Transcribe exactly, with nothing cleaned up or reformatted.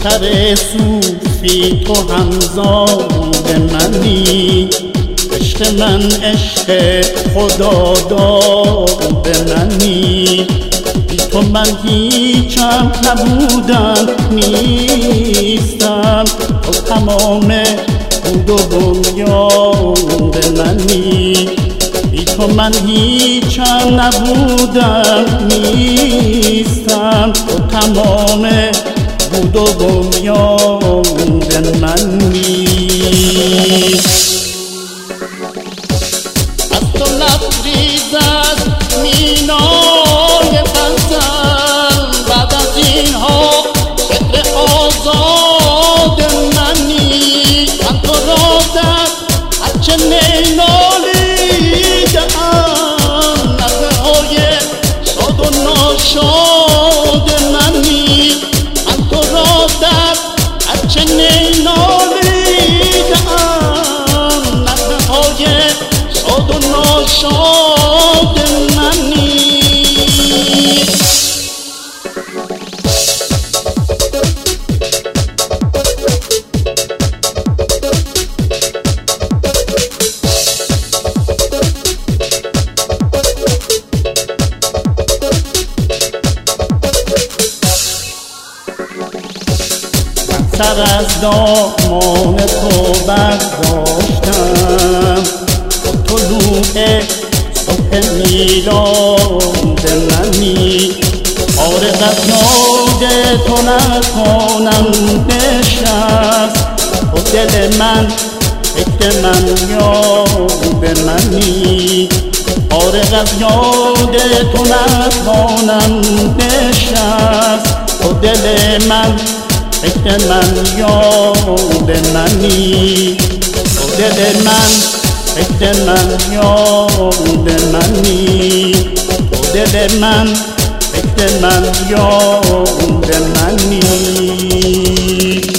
دختر صوفی تو همزاد منی، عشق من عشق خدا داد منی، بی تو من هیچم نبودم نیستم، تو تمام بود و بنیاد منی، بی تو من هیچم نبودم نیستم، تو تمام بود و بنیاد منی. از تو لبریز از مینای غزل، بعد از اینها شعر آزاد منی، من تو را در هرچه نینالیدم، نغمه های شاد و ناشاد منی، من تو را در هرچه نینالیدم، نغمه های شاد و ناشاد منی. سر از دامان تو برداشتم، طلوع صبح میلاد منی، فارغ از یاد تو نکنم نشست، تو دل من فکر من یاد منی، فارغ از یاد تو نکنم نشست، تو دل من فکر من یاد منی، تو دل من فکر من یاد منی، تو دل من فکر من یاد منی.